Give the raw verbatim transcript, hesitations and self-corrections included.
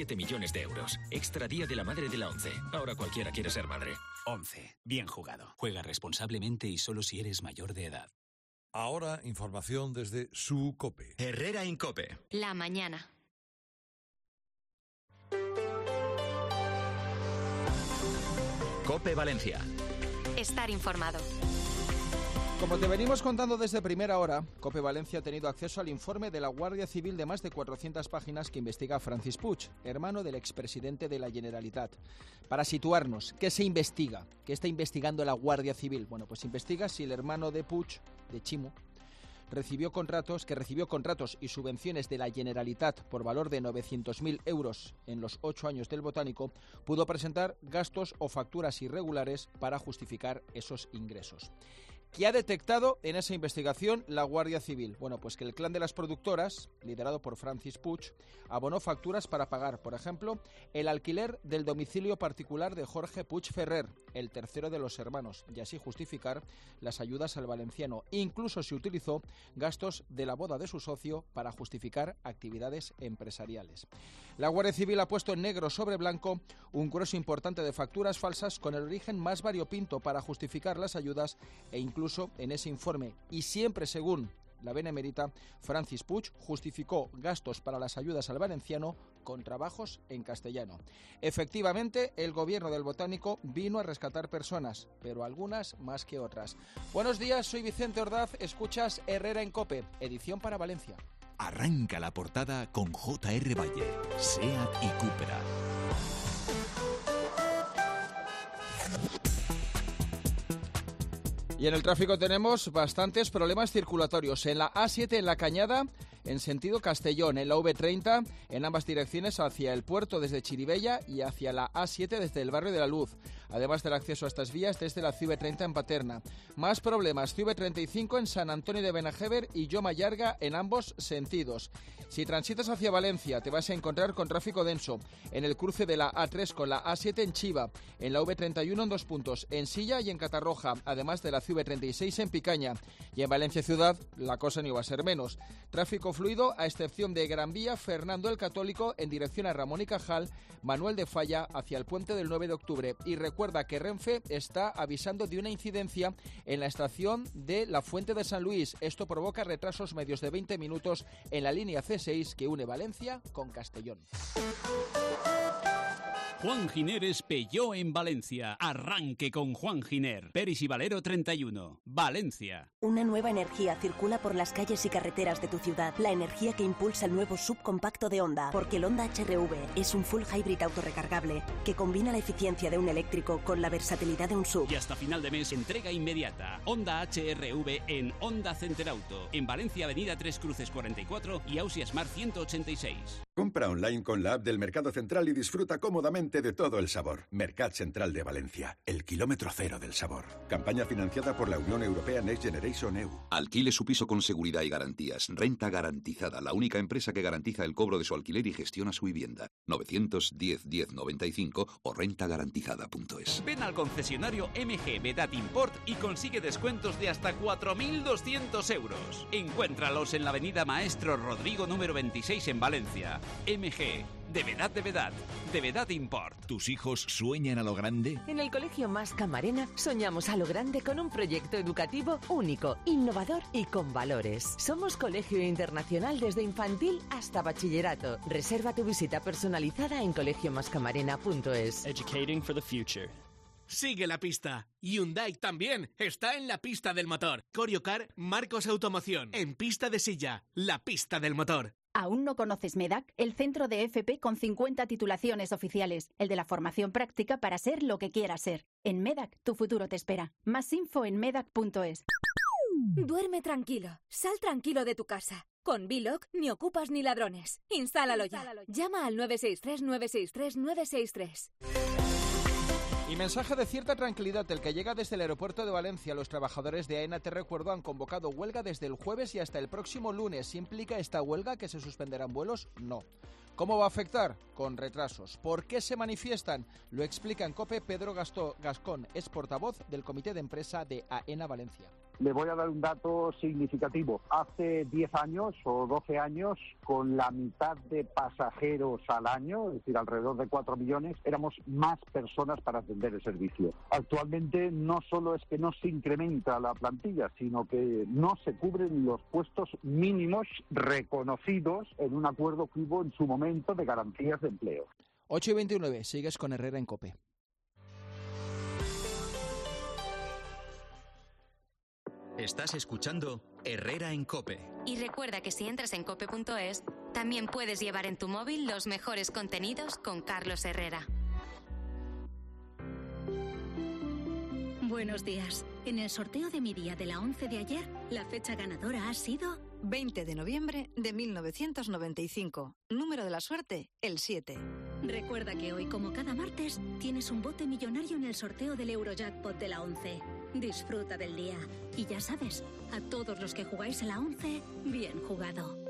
siete millones de euros. Extra Día de la Madre de la ONCE. Ahora cualquiera quiere ser madre. ONCE. Bien jugado. Juega responsablemente y solo si eres mayor de edad. Ahora, información desde su COPE. Herrera Incope. La mañana. COPE Valencia. Estar informado. Como te venimos contando desde primera hora, COPE Valencia ha tenido acceso al informe de la Guardia Civil de más de cuatrocientas páginas que investiga Francis Puig, hermano del expresidente de la Generalitat. Para situarnos, ¿qué se investiga? ¿Qué está investigando la Guardia Civil? Bueno, pues investiga si el hermano de Puig, de Chimo, recibió contratos, que recibió contratos y subvenciones de la Generalitat por valor de novecientos mil euros en los ocho años del Botánico, pudo presentar gastos o facturas irregulares para justificar esos ingresos. ¿Qué ha detectado en esa investigación la Guardia Civil? Bueno, pues que el clan de las productoras, liderado por Francis Puig, abonó facturas para pagar, por ejemplo, el alquiler del domicilio particular de Jorge Puig Ferrer, el tercero de los hermanos, y así justificar las ayudas al valenciano. Incluso se utilizó gastos de la boda de su socio para justificar actividades empresariales. La Guardia Civil ha puesto en negro sobre blanco un grueso importante de facturas falsas con el origen más variopinto para justificar las ayudas e incluso en ese informe, y siempre según la benemérita, Francis Puig justificó gastos para las ayudas al valenciano con trabajos en castellano. Efectivamente, el gobierno del Botánico vino a rescatar personas, pero algunas más que otras. Buenos días, soy Vicente Ordaz, escuchas Herrera en COPE, edición para Valencia. Arranca la portada con J R Valle, SEAT y Cupra. Y en el tráfico tenemos bastantes problemas circulatorios. En la A siete en La Cañada, en sentido Castellón, en la V treinta, en ambas direcciones hacia el puerto desde Chirivella y hacia la A siete desde el barrio de la Luz. Además del acceso a estas vías desde la C V treinta en Paterna. Más problemas, C V treinta y cinco en San Antonio de Benajever y Lloma Llarga en ambos sentidos. Si transitas hacia Valencia te vas a encontrar con tráfico denso en el cruce de la A tres con la A siete en Chiva, en la V treinta y uno en dos puntos, en Silla y en Catarroja, además de la C V treinta y seis en Picaña. Y en Valencia Ciudad la cosa no iba a ser menos. Tráfico fluido a excepción de Gran Vía, Fernando el Católico en dirección a Ramón y Cajal, Manuel de Falla hacia el puente del nueve de octubre. Y recuerda que Renfe está avisando de una incidencia en la estación de la Fuente de San Luis. Esto provoca retrasos medios de veinte minutos en la línea C seis que une Valencia con Castellón. Juan Giner Peugeot en Valencia. Arranque con Juan Giner. Peris y Valero treinta y uno. Valencia. Una nueva energía circula por las calles y carreteras de tu ciudad. La energía que impulsa el nuevo subcompacto de Honda. Porque el Honda H R V es un full hybrid autorrecargable que combina la eficiencia de un eléctrico con la versatilidad de un sub. Y hasta final de mes, entrega inmediata. Honda H R V en Honda Center Auto. En Valencia, Avenida Tres Cruces cuarenta y cuatro y Ausia Smart ciento ochenta y seis. Compra online con la app del Mercado Central y disfruta cómodamente de todo el sabor. Mercat Central de Valencia, el kilómetro cero del sabor. Campaña financiada por la Unión Europea Next Generation E U. Alquile su piso con seguridad y garantías. Renta Garantizada, la única empresa que garantiza el cobro de su alquiler y gestiona su vivienda. novecientos diez diez noventa y cinco o renta garantizada punto es. Ven al concesionario M G Vedat Import y consigue descuentos de hasta cuatro mil doscientos euros. Encuéntralos en la avenida Maestro Rodrigo número veintiséis en Valencia. M G, de verdad, de verdad, de verdad Import. ¿Tus hijos sueñan a lo grande? En el Colegio Mas Camarena soñamos a lo grande con un proyecto educativo único, innovador y con valores. Somos colegio internacional desde infantil hasta bachillerato. Reserva tu visita personalizada en colegio mas camarena punto es. Educating for the future. Sigue la pista. Hyundai también está en la pista del motor. Coriocar, Marcos Automoción. En pista de silla, la pista del motor. ¿Aún no conoces MEDAC? El centro de F P con cincuenta titulaciones oficiales. El de la formación práctica para ser lo que quieras ser. En MEDAC, tu futuro te espera. Más info en medac punto es. Duerme tranquilo. Sal tranquilo de tu casa. Con Biloc ni ocupas ni ladrones. Instálalo ya. Llama al nueve seis tres nueve seis tres nueve seis tres. Y mensaje de cierta tranquilidad el que llega desde el aeropuerto de Valencia. Los trabajadores de AENA, te recuerdo, han convocado huelga desde el jueves y hasta el próximo lunes. ¿Implica esta huelga que se suspenderán vuelos? No. ¿Cómo va a afectar? Con retrasos. ¿Por qué se manifiestan? Lo explica en COPE Pedro Gastó, Gascón, es portavoz del comité de empresa de AENA Valencia. Le voy a dar un dato significativo. Hace diez años o doce años, con la mitad de pasajeros al año, es decir, alrededor de cuatro millones, éramos más personas para atender el servicio. Actualmente no solo es que no se incrementa la plantilla, sino que no se cubren los puestos mínimos reconocidos en un acuerdo que hubo en su momento de garantías de empleo. ocho y veintinueve, sigues con Herrera en COPE. Estás escuchando Herrera en COPE. Y recuerda que si entras en cope punto es, también puedes llevar en tu móvil los mejores contenidos con Carlos Herrera. Buenos días. En el sorteo de mi día de la once de ayer, la fecha ganadora ha sido veinte de noviembre de mil novecientos noventa y cinco. Número de la suerte, el siete. Recuerda que hoy, como cada martes, tienes un bote millonario en el sorteo del Eurojackpot de la once. Disfruta del día. Y ya sabes, a todos los que jugáis a la once, bien jugado.